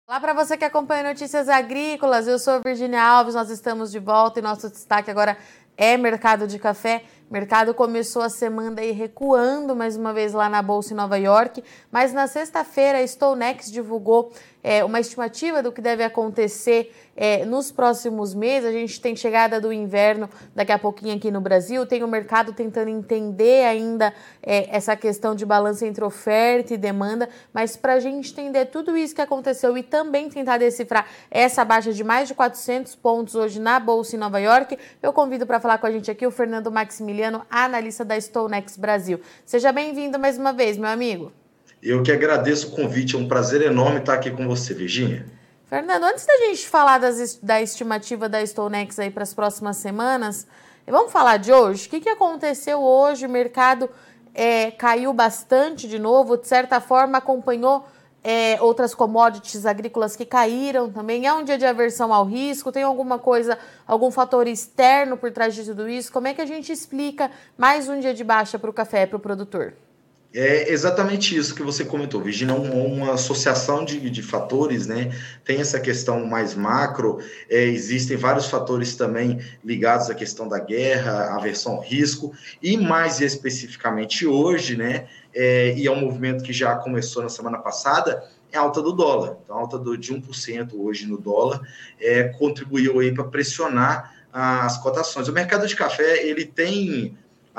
Olá para você que acompanha Notícias Agrícolas, eu sou Virginia Alves, nós estamos de volta e nosso destaque agora é mercado de café. O mercado começou a semana aí recuando mais uma vez lá na Bolsa em Nova York, mas na sexta-feira a StoneX divulgou uma estimativa do que deve acontecer nos próximos meses. A gente tem chegada do inverno daqui a pouquinho aqui no Brasil, tem o mercado tentando entender ainda essa questão de balanço entre oferta e demanda, mas para a gente entender tudo isso que aconteceu e também tentar decifrar essa baixa de mais de 400 pontos hoje na Bolsa em Nova York, eu convido para falar com a gente aqui o Fernando Maximiliano, analista da StoneX Brasil. Seja bem-vindo mais uma vez, meu amigo. Eu que agradeço o convite, é um prazer enorme estar aqui com você, Virginia. Fernando, antes da gente falar da estimativa da StoneX aí para as próximas semanas, vamos falar de hoje? O que aconteceu hoje? O mercado caiu bastante de novo, de certa forma acompanhou outras commodities agrícolas que caíram também. É um dia de aversão ao risco? Tem alguma coisa, algum fator externo por trás de tudo isso? Como é que a gente explica mais um dia de baixa para o café, para o produtor? É exatamente isso que você comentou, Virginia, uma associação de fatores, né? Tem essa questão mais macro, existem vários fatores também ligados à questão da guerra, aversão ao risco, e mais especificamente hoje, né? E é um movimento que já começou na semana passada, é a alta do dólar. Então, a alta de 1% hoje no dólar contribuiu aí para pressionar as cotações. O mercado de café, ele tem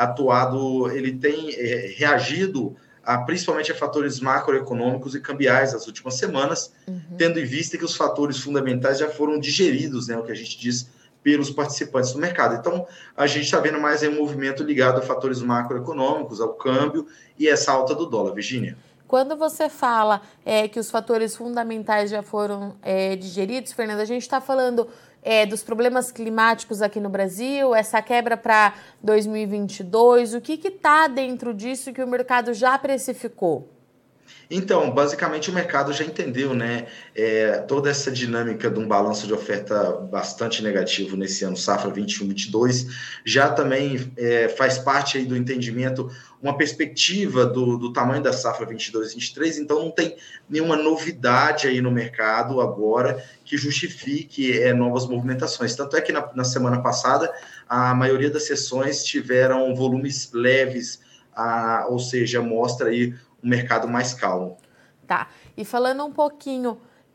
reagido principalmente a fatores macroeconômicos e cambiais nas últimas semanas, tendo em vista que os fatores fundamentais já foram digeridos, né, o que a gente diz, pelos participantes do mercado. Então, a gente está vendo mais um movimento ligado a fatores macroeconômicos, ao câmbio e essa alta do dólar, Virginia. Quando você fala que os fatores fundamentais já foram digeridos, Fernanda, a gente está falando dos problemas climáticos aqui no Brasil, essa quebra para 2022, o que está dentro disso que o mercado já precificou? Então, basicamente o mercado já entendeu, né? Toda essa dinâmica de um balanço de oferta bastante negativo nesse ano, safra 21-22, já também faz parte aí do entendimento, uma perspectiva do tamanho da safra 22-23, então não tem nenhuma novidade aí no mercado agora que justifique novas movimentações. Tanto é que na semana passada, a maioria das sessões tiveram volumes leves, ou seja, mostra aí um mercado mais calmo. Tá, e falando um pouquinho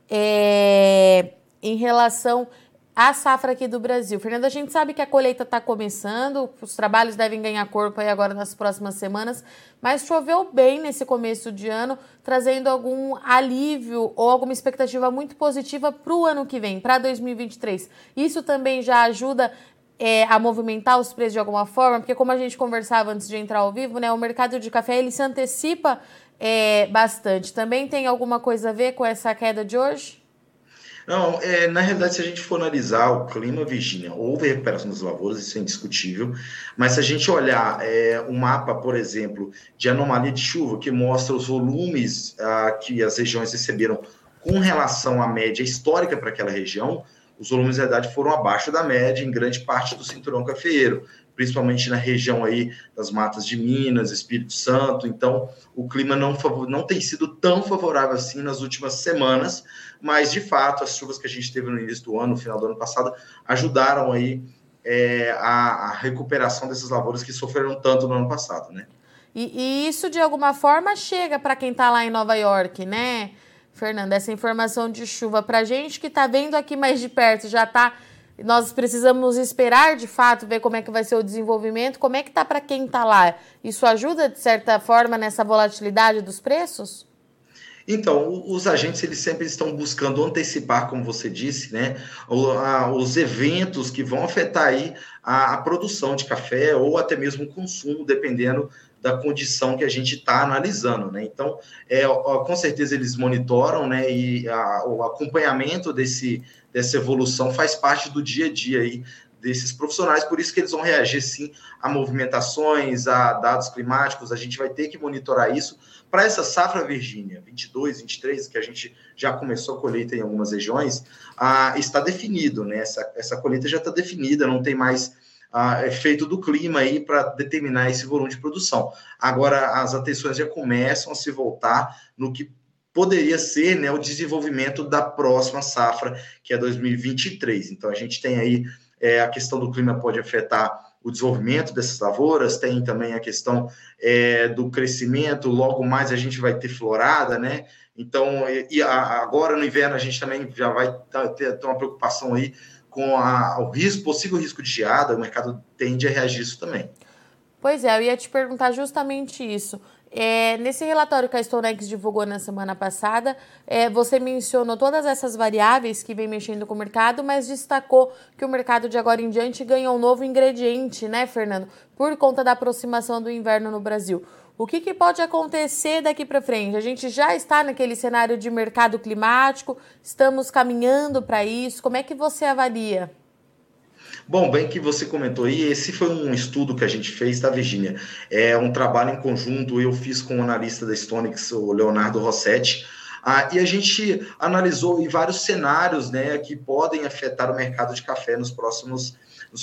em relação à safra aqui do Brasil. Fernanda, a gente sabe que a colheita está começando, os trabalhos devem ganhar corpo aí agora nas próximas semanas, mas choveu bem nesse começo de ano, trazendo algum alívio ou alguma expectativa muito positiva para o ano que vem, para 2023. Isso também já ajuda a movimentar os preços de alguma forma, porque como a gente conversava antes de entrar ao vivo, né, o mercado de café ele se antecipa bastante. Também tem alguma coisa a ver com essa queda de hoje? Não, na realidade, se a gente for analisar o clima, Virginia, houve recuperação das lavouras, isso é indiscutível, mas se a gente olhar um mapa, por exemplo, de anomalia de chuva, que mostra os volumes que as regiões receberam com relação à média histórica para aquela região, os volumes, na verdade, foram abaixo da média em grande parte do cinturão cafeeiro, principalmente na região aí das matas de Minas, Espírito Santo. Então, o clima não tem sido tão favorável assim nas últimas semanas, mas, de fato, as chuvas que a gente teve no início do ano, no final do ano passado, ajudaram aí a recuperação dessas lavouras que sofreram tanto no ano passado, né? E isso, de alguma forma, chega para quem está lá em Nova York, né, Fernanda? Essa informação de chuva para a gente que está vendo aqui mais de perto, já está... Nós precisamos esperar, de fato, ver como é que vai ser o desenvolvimento. Como é que está para quem está lá? Isso ajuda, de certa forma, nessa volatilidade dos preços? Então, os agentes eles sempre estão buscando antecipar, como você disse, né, os eventos que vão afetar aí a produção de café ou até mesmo o consumo, dependendo da condição que a gente está analisando, né? Então, com certeza eles monitoram, né, e o acompanhamento dessa evolução faz parte do dia a dia aí desses profissionais, por isso que eles vão reagir sim a movimentações, a dados climáticos, a gente vai ter que monitorar isso. Para essa safra, Virgínia, 22, 23, que a gente já começou a colheita em algumas regiões, está definido, né? Essa colheita já está definida, não tem mais efeito do clima aí para determinar esse volume de produção. Agora, as atenções já começam a se voltar no que poderia ser, né, o desenvolvimento da próxima safra, que é 2023. Então, a gente tem aí a questão do clima pode afetar o desenvolvimento dessas lavouras, tem também a questão do crescimento, logo mais a gente vai ter florada, né? Então, agora no inverno a gente também já vai ter uma preocupação aí com o possível risco de geada, o mercado tende a reagir isso também. Pois é, eu ia te perguntar justamente isso. Nesse relatório que a StoneX divulgou na semana passada, você mencionou todas essas variáveis que vem mexendo com o mercado, mas destacou que o mercado de agora em diante ganha um novo ingrediente, né, Fernando? Por conta da aproximação do inverno no Brasil. O que pode acontecer daqui para frente? A gente já está naquele cenário de mercado climático, estamos caminhando para isso. Como é que você avalia? Bom, bem que você comentou aí, esse foi um estudo que a gente fez, tá, Virginia? É um trabalho em conjunto, eu fiz com o analista da StoneX, o Leonardo Rossetti, e a gente analisou aí vários cenários, né, que podem afetar o mercado de café nos próximos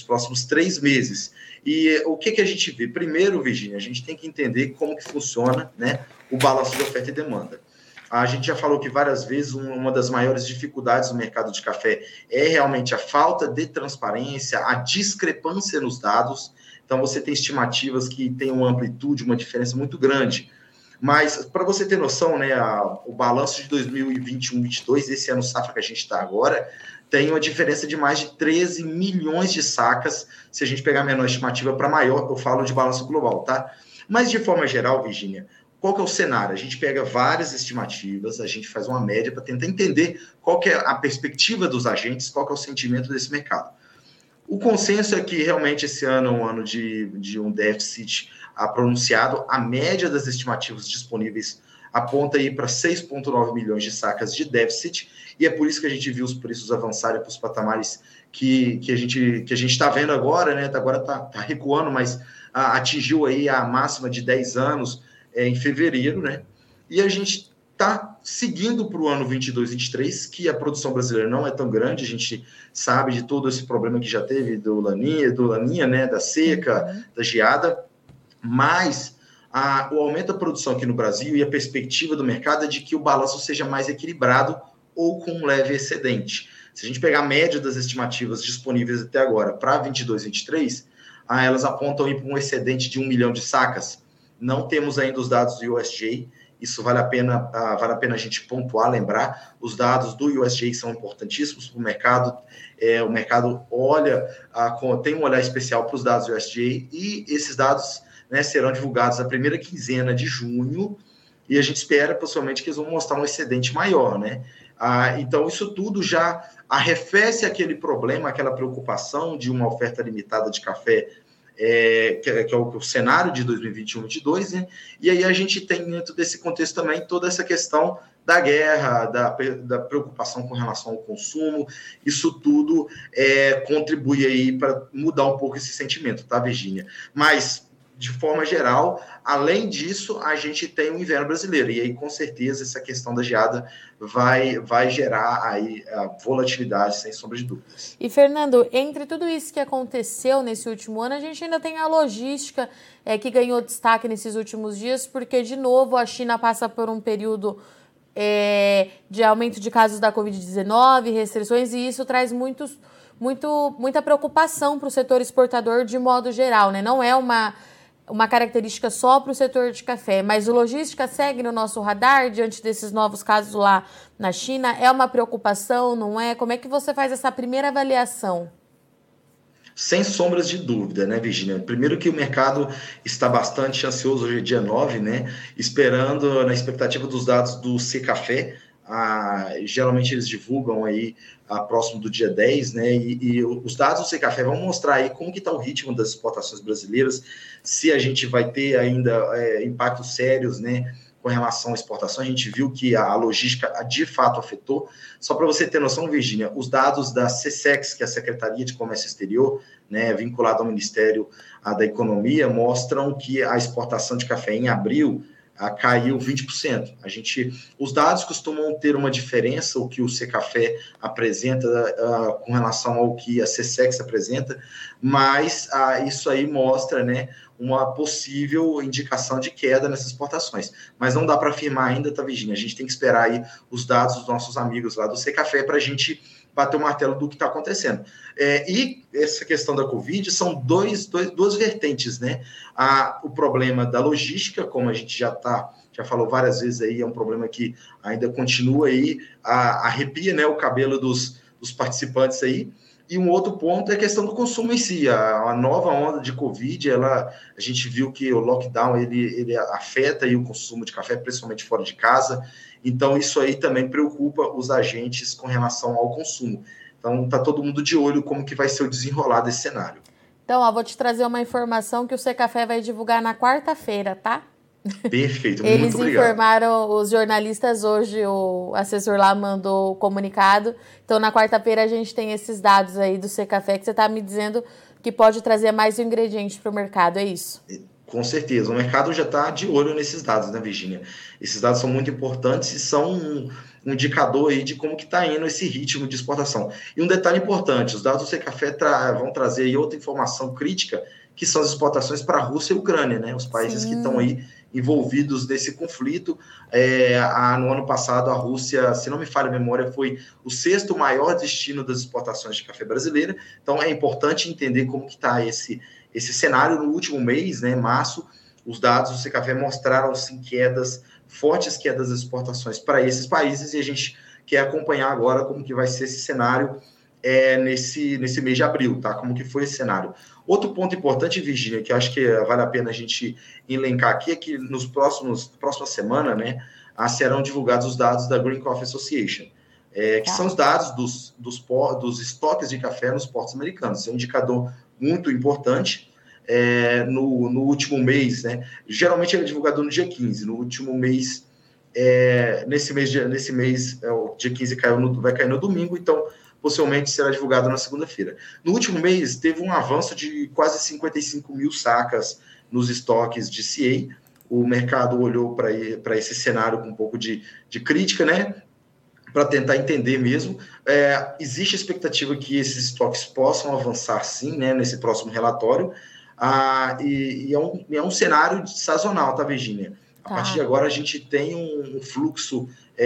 3 meses. E o que a gente vê? Primeiro, Virginia, a gente tem que entender como que funciona, né, o balanço de oferta e demanda. A gente já falou que várias vezes uma das maiores dificuldades do mercado de café é realmente a falta de transparência, a discrepância nos dados. Então, você tem estimativas que têm uma amplitude, uma diferença muito grande. Mas, para você ter noção, né, o balanço de 2021-22, esse ano safra que a gente está agora, tem uma diferença de mais de 13 milhões de sacas, se a gente pegar a menor estimativa para maior, eu falo de balanço global, tá? Mas, de forma geral, Virginia, qual que é o cenário? A gente pega várias estimativas, a gente faz uma média para tentar entender qual que é a perspectiva dos agentes, qual que é o sentimento desse mercado. O consenso é que realmente esse ano é um ano de um déficit pronunciado. A média das estimativas disponíveis aponta aí para 6,9 milhões de sacas de déficit, e é por isso que a gente viu os preços avançarem para os patamares que a gente está vendo agora, né? Agora está recuando, mas atingiu aí a máxima de 10 anos em fevereiro, né? E a gente está seguindo para o ano 22-23, que a produção brasileira não é tão grande, a gente sabe de todo esse problema que já teve do laninha, né? Da seca, da geada, mas o aumento da produção aqui no Brasil e a perspectiva do mercado é de que o balanço seja mais equilibrado ou com um leve excedente. Se a gente pegar a média das estimativas disponíveis até agora para 22-23, elas apontam para um excedente de 1 milhão de sacas. Não temos ainda os dados do USDA, isso vale a pena a gente pontuar, lembrar. Os dados do USDA são importantíssimos para o mercado. O mercado tem um olhar especial para os dados do USDA, e esses dados, né, serão divulgados na primeira quinzena de junho, e a gente espera, possivelmente, que eles vão mostrar um excedente maior, né? Então, isso tudo já arrefece aquele problema, aquela preocupação de uma oferta limitada de café, que é o cenário de 2021-22, né? E aí a gente tem, dentro desse contexto também, toda essa questão da guerra, da preocupação com relação ao consumo. Isso tudo contribui aí para mudar um pouco esse sentimento, tá, Virginia? Mas, de forma geral, além disso, a gente tem o inverno brasileiro, e aí, com certeza, essa questão da geada vai gerar aí a volatilidade, sem sombra de dúvidas. E, Fernando, entre tudo isso que aconteceu nesse último ano, a gente ainda tem a logística que ganhou destaque nesses últimos dias, porque, de novo, a China passa por um período de aumento de casos da Covid-19, restrições, e isso traz muita preocupação para o setor exportador de modo geral, né? Não é uma característica só para o setor de café, mas o logística segue no nosso radar diante desses novos casos lá na China? É uma preocupação, não é? Como é que você faz essa primeira avaliação? Sem sombras de dúvida, né, Virginia? Primeiro que o mercado está bastante ansioso, hoje é dia 9, né? Esperando, na expectativa dos dados do Secafé. Geralmente eles divulgam aí próximo do dia 10, né? E os dados do Secafé vão mostrar aí como que está o ritmo das exportações brasileiras, se a gente vai ter ainda impactos sérios, né, com relação à exportação. A gente viu que a logística de fato afetou. Só para você ter noção, Virginia, os dados da SECEX, que é a Secretaria de Comércio Exterior, né, vinculada ao Ministério da Economia, mostram que a exportação de café em abril caiu 20%. Os dados costumam ter uma diferença, o que o Secafé apresenta com relação ao que a Secex apresenta, mas isso aí mostra, né, uma possível indicação de queda nessas exportações. Mas não dá para afirmar ainda, tá, Virginia? A gente tem que esperar aí os dados dos nossos amigos lá do Secafé para a gente bater o martelo do que está acontecendo. E essa questão da Covid são duas vertentes, né? O problema da logística, como a gente já falou várias vezes aí, é um problema que ainda continua aí, arrepia, né, o cabelo dos participantes aí. E um outro ponto é a questão do consumo em si. A nova onda de Covid, a gente viu que o lockdown ele afeta aí o consumo de café, principalmente fora de casa. Então, isso aí também preocupa os agentes com relação ao consumo. Então, está todo mundo de olho como que vai ser o desenrolar desse cenário. Então, vou te trazer uma informação que o Secafé vai divulgar na quarta-feira, tá? Perfeito, Eles muito obrigado. informaram os jornalistas hoje, o assessor lá mandou o comunicado. Então, na quarta-feira, a gente tem esses dados aí do Secafé que você está me dizendo que pode trazer mais um ingrediente para o mercado, é isso? Com certeza, o mercado já está de olho nesses dados, né, Virginia? Esses dados são muito importantes e são um indicador aí de como que está indo esse ritmo de exportação. E um detalhe importante, os dados do Secafé vão trazer aí outra informação crítica, que são as exportações para a Rússia e a Ucrânia, né? Os países que estão aí envolvidos nesse conflito. No ano passado, a Rússia, se não me falha a memória, foi o 6º maior destino das exportações de café brasileira. Então, é importante entender como que está esse cenário. No último mês, né, março, os dados do Secafé mostraram sim fortes quedas das exportações para esses países, e a gente quer acompanhar agora como que vai ser esse cenário nesse mês de abril, tá? Como que foi esse cenário. Outro ponto importante, Virginia, que eu acho que vale a pena a gente elencar aqui, é que nos próxima semana, né, serão divulgados os dados da Green Coffee Association, que são os dados dos estoques de café nos portos americanos. Esse é um indicador muito importante. No último mês, né? Geralmente ele é divulgado no dia 15, no último mês, nesse mês, o dia 15 vai cair no domingo, então possivelmente será divulgado na segunda-feira. No último mês, teve um avanço de quase 55 mil sacas nos estoques de CA. O mercado olhou para esse cenário com um pouco de crítica, né? Para tentar entender mesmo. Existe a expectativa que esses estoques possam avançar sim, né, nesse próximo relatório, e é um cenário sazonal, tá, Virginia? A partir de agora a gente tem um fluxo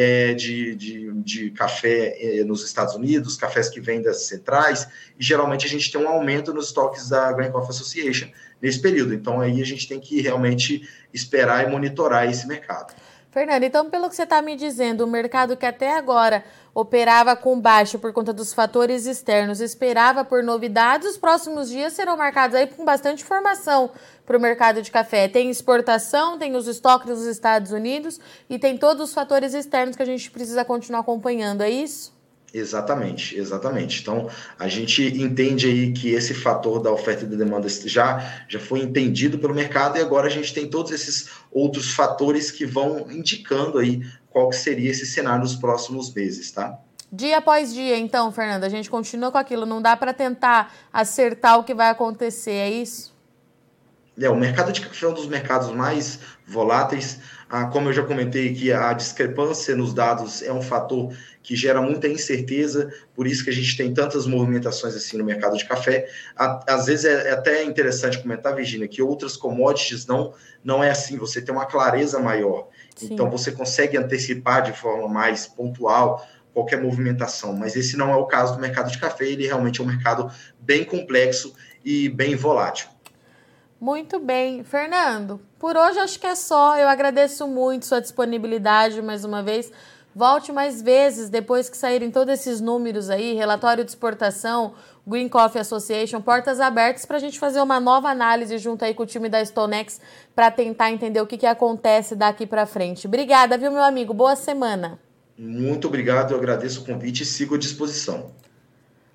de café nos Estados Unidos, cafés que vêm das centrais, e geralmente a gente tem um aumento nos estoques da Green Coffee Association nesse período. Então aí a gente tem que realmente esperar e monitorar esse mercado. Fernando, então pelo que você está me dizendo, o mercado que até agora operava com baixo por conta dos fatores externos, esperava por novidades, os próximos dias serão marcados aí com bastante informação para o mercado de café. Tem exportação, tem os estoques dos Estados Unidos e tem todos os fatores externos que a gente precisa continuar acompanhando, é isso? Exatamente. Então, a gente entende aí que esse fator da oferta e da demanda já foi entendido pelo mercado, e agora a gente tem todos esses outros fatores que vão indicando aí qual que seria esse cenário nos próximos meses, tá? Dia após dia, então, Fernando, a gente continua com aquilo, não dá para tentar acertar o que vai acontecer, é isso? O mercado de café é um dos mercados mais voláteis. Como eu já comentei aqui, a discrepância nos dados é um fator que gera muita incerteza, por isso que a gente tem tantas movimentações assim no mercado de café. Às vezes é até interessante comentar, Virginia, que outras commodities não é assim, você tem uma clareza maior. Sim. Então você consegue antecipar de forma mais pontual qualquer movimentação, mas esse não é o caso do mercado de café, ele realmente é um mercado bem complexo e bem volátil. Muito bem. Fernando, por hoje acho que é só. Eu agradeço muito sua disponibilidade mais uma vez. Volte mais vezes depois que saírem todos esses números aí, relatório de exportação, Green Coffee Association, portas abertas para a gente fazer uma nova análise junto aí com o time da Stonex para tentar entender o que acontece daqui para frente. Obrigada, viu, meu amigo? Boa semana. Muito obrigado, eu agradeço o convite e sigo à disposição.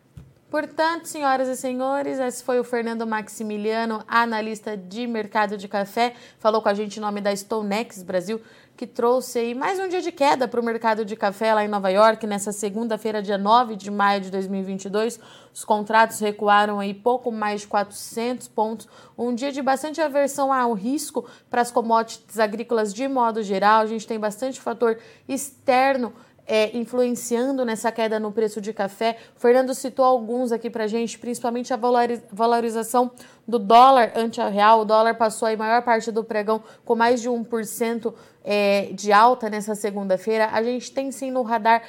Portanto, senhoras e senhores, esse foi o Fernando Maximiliano, analista de mercado de café, falou com a gente em nome da StoneX Brasil, que trouxe aí mais um dia de queda para o mercado de café lá em Nova York, nessa segunda-feira, dia 9 de maio de 2022. Os contratos recuaram aí pouco mais de 400 pontos, um dia de bastante aversão ao risco para as commodities agrícolas de modo geral. A gente tem bastante fator externo influenciando nessa queda no preço de café. O Fernando citou alguns aqui pra gente, principalmente a valorização do dólar ante a real. O dólar passou aí a maior parte do pregão com mais de 1% de alta nessa segunda-feira. A gente tem sim no radar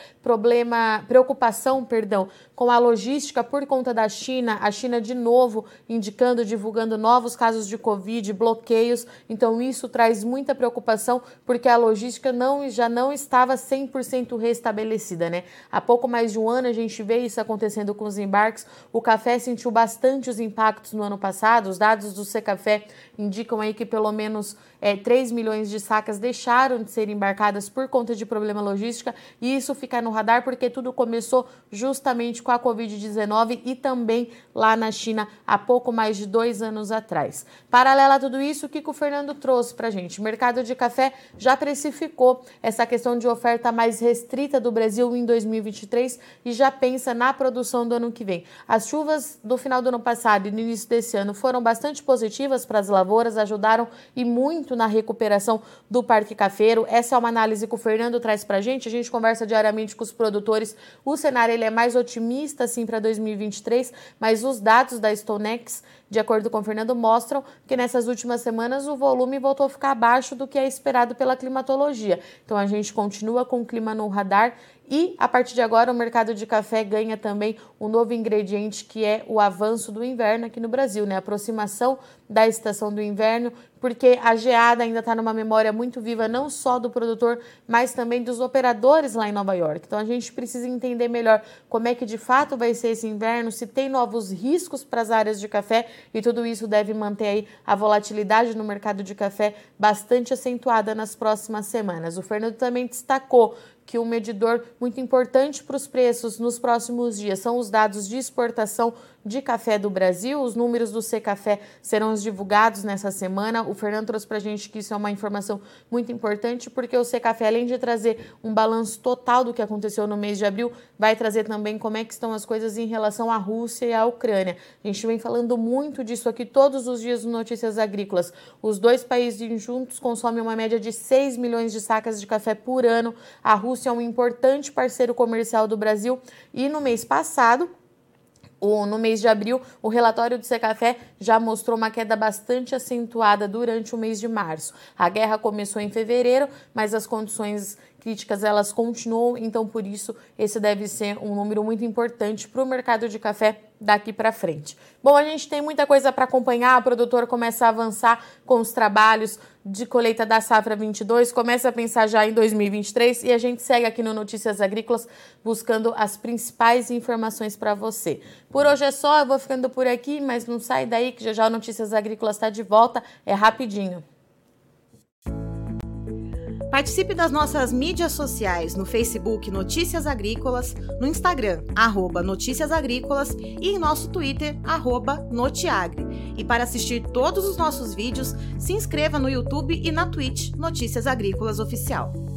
preocupação com a logística por conta da China. A China de novo divulgando novos casos de Covid, bloqueios. Então isso traz muita preocupação porque a logística já não estava 100% restabelecida, né? Há pouco mais de um ano a gente vê isso acontecendo com os embarques. O café sentiu bastante os impactos no ano passado. Os dados do Secafé indicam aí que pelo menos 3 milhões de sacas deixaram de ser embarcadas por conta de problema logística, e isso fica no radar porque tudo começou justamente com a Covid-19 e também lá na China há pouco mais de 2 anos atrás. Paralela a tudo isso, o que o Fernando trouxe para a gente? O mercado de café já precificou essa questão de oferta mais restrita do Brasil em 2023 e já pensa na produção do ano que vem. As chuvas do final do ano passado e no início desse ano foram bastante positivas para as lavouras, ajudaram e muito na recuperação do parque cafeiro. Essa é uma análise que o Fernando traz para a gente conversa diariamente com os produtores. O cenário ele é mais otimista assim para 2023, mas os dados da StoneX, de acordo com o Fernando, mostram que nessas últimas semanas o volume voltou a ficar abaixo do que é esperado pela climatologia. Então a gente continua com o clima no radar e a partir de agora o mercado de café ganha também um novo ingrediente que é o avanço do inverno aqui no Brasil, né? A aproximação da estação do inverno, porque a geada ainda está numa memória muito viva, não só do produtor, mas também dos operadores lá em Nova York. Então a gente precisa entender melhor como é que de fato vai ser esse inverno, se tem novos riscos para as áreas de café, e tudo isso deve manter aí a volatilidade no mercado de café bastante acentuada nas próximas semanas. O Fernando também destacou que um medidor muito importante para os preços nos próximos dias são os dados de exportação de café do Brasil. Os números do Secafé serão divulgados nessa semana. O Fernando trouxe para a gente que isso é uma informação muito importante, porque o Secafé, além de trazer um balanço total do que aconteceu no mês de abril, vai trazer também como é que estão as coisas em relação à Rússia e à Ucrânia. A gente vem falando muito disso aqui todos os dias no Notícias Agrícolas. Os dois países juntos consomem uma média de 6 milhões de sacas de café por ano. A Rússia é um importante parceiro comercial do Brasil e no mês passado, no mês de abril, o relatório do Secafé já mostrou uma queda bastante acentuada durante o mês de março. A guerra começou em fevereiro, mas as condições críticas elas continuam, então por isso esse deve ser um número muito importante para o mercado de café daqui para frente. Bom, a gente tem muita coisa para acompanhar, o produtor começa a avançar com os trabalhos de colheita da safra 22, começa a pensar já em 2023 e a gente segue aqui no Notícias Agrícolas buscando as principais informações para você. Por hoje é só, eu vou ficando por aqui, mas não sai daí que já o Notícias Agrícolas está de volta, é rapidinho. Participe das nossas mídias sociais no Facebook Notícias Agrícolas, no Instagram @Notícias Agrícolas e em nosso Twitter @Notiagre. E para assistir todos os nossos vídeos, se inscreva no YouTube e na Twitch Notícias Agrícolas Oficial.